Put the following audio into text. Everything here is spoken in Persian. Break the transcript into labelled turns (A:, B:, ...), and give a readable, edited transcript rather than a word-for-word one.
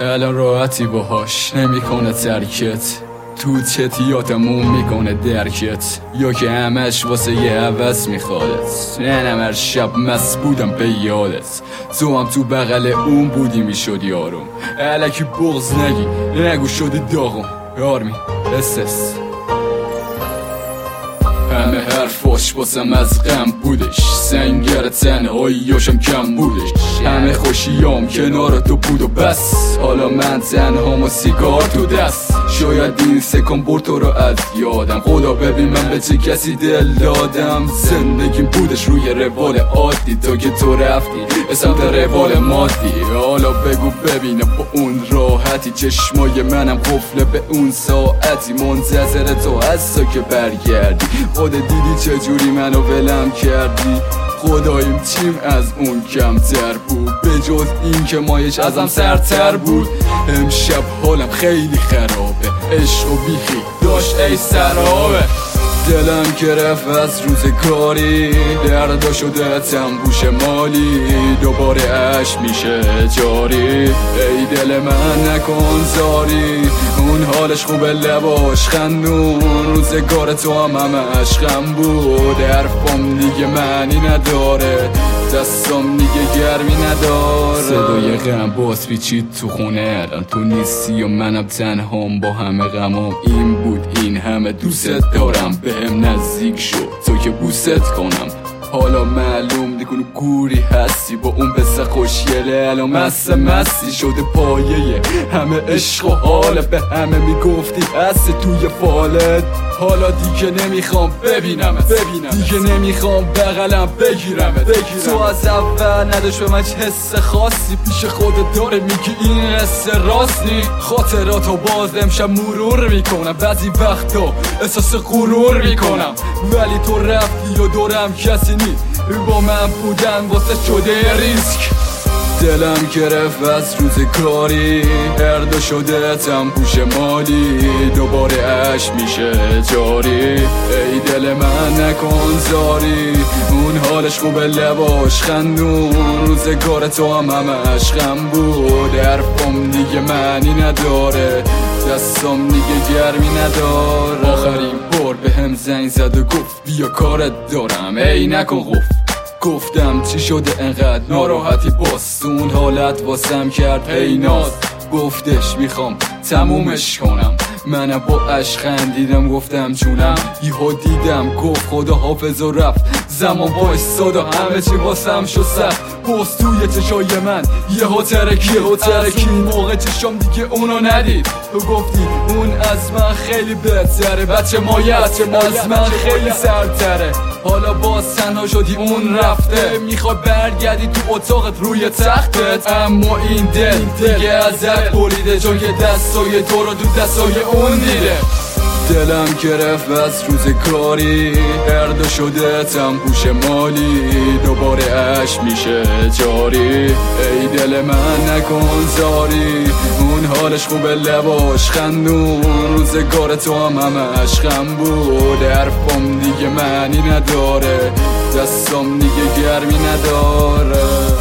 A: الان راحتی باهاش نمیکنه ترکت، تو چتیاتمون میکنه درکت، یا که همش واسه یه عوض میخوادت. منم هر شب مست بودم به یادت، تو هم تو بغل اون بودی میشد یارم. الکی بغض نگو شدی داغم. آرمین SS همه حرفاش باسم از غم بودش، سنگر تنهاییاشم کم بودش. همه خوشیام کنار تو بود و بس، حالا من تنهام و سیگار تو دست. شاید این سکان برد تو رو از یادم، خدا ببین من به چه کسی دل دادم. زندگیم بودش روی روال عادی تا که تو رفتی به سمت روال مادی. حالا بگو ببینم با اون راحتی، چشمای منم قفله به اون ساعتی. منتظر تو هستا که برگردی، خودت دیدی چجوری منو ولم کردی. خداییم چیم از اون کمتر بود، به جز این که مایش ازم سرتر بود. امشب حالم خیلی خرابه، عشق و بیخی داشت ای سرابه. دلم گرفت از روزگاری، دردا شده تنبوش مالی. دوباره عشق میشه جاری، ای دل من نکن زاری. اون حالش خوبه لباش خندون، روزگار تو هم همش غم بود. حرفم دیگه معنی نداره، دستم دیگه گرمی نداره. صدای غم باز پیچید تو خونه، الان تو نیستی و منم تنهام با همه غمام. این بود این همه دوست دارم، بهم نزدیک شد تو که بوست کنم. حالا معلوم دیگه گوری هستی با اون پسر خوشگله، الان مستی شده پایه همه عشق و حاله. به همه میگفتی هستی توی فالت، حالا دیگه نمیخوام ببینمت، دیگه نمیخوام بغلم بگیرمت. تو از اول نداشت به من حس خاصی، پیش خودت داره میگی این قصه راست نی. خاطراتو باز امشب مرور میکنم، بعضی وقتا احساس غرور میکنم. ولی تو رفتی و دورم کسی نی، با من بودن واسه شده ریسک. دلم گرفت از روزگاری، دردا شده تنبوش مالی. دوباره عشق میشه جاری، ای دل من نکن زاری. اون حالش خوبه لباش خندون، روزگار تو هم همش غم بود. حرفم دیگه معنی نداره، دستم دیگه گرمی نداره. آخرین بار به هم زنگ زد و گفت بیا کارت دارم، ای نکن قفل. گفتم چی شده انقدر ناراحتی، باز اون حالت واسم کرد ای ناز. گفتش میخوام تمومش کنم، منم با عشق خندیدم گفتم جونم. یهو دیدم گفت خدا حافظ و رفت، زمان وایساد و همه چی واسم شد سخت. باز توی چشای من یهو ترکی از اون موقع چشام دیگه اونو ندید. تو گفتی اون از من خیلی بهتره، بچه مایه از من خیلی سرتره. حالا باز تنها شدی اون رفته، میخوای برگردی تو اتاقت روی تختت. اما این دل دیگه ازت بریده، چون که دستای تو رو تو دستای اون دیده. دلم گرفت از روزگاری، دردا شده تنبوش مالی. دوباره عشق میشه جاری، ای دل من نکن زاری. اون حالش خوبه لباش خندون، روزگار تو هم همش غم بود. حرفم دیگه معنی نداره، دستم دیگه گرمی نداره.